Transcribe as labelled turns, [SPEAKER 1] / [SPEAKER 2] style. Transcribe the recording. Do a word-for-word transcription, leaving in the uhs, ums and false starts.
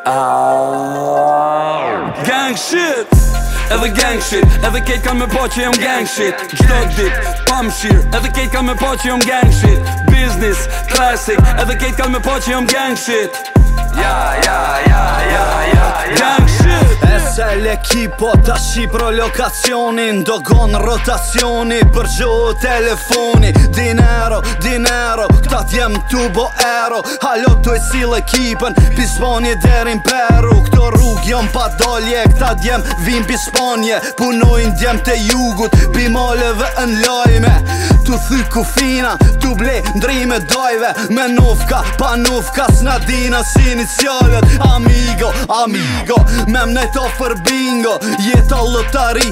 [SPEAKER 1] Gang shit, edhe gang shit, edhe kejt kan me po që jom gang shit. Gjdo dit, pa mshir, edhe kejt kan me po që jom gang shit. Business, classic, edhe kejt kan me po që jom gang shit. Ja, ja, ja, ja, ja, gang shit.
[SPEAKER 2] S L ekipo ta shqipro lokacionin, dogon rotacioni, përgjo telefoni. Dinero, dinero, këta t'jem tubo ero. Halo tu e sil ekipen, pispanje derin Peru. Këto rrug jom pa dolje, këta t'jem vim pispanje. Punojnë djem të jugut, bimaleve në lajme. Tu thy kufina, tu ble ndrime dojve. Me nufka, pa nufka, s'na dina si inicialet. Amigo, amigo, me mnet ofër bingo. Jeta lotari,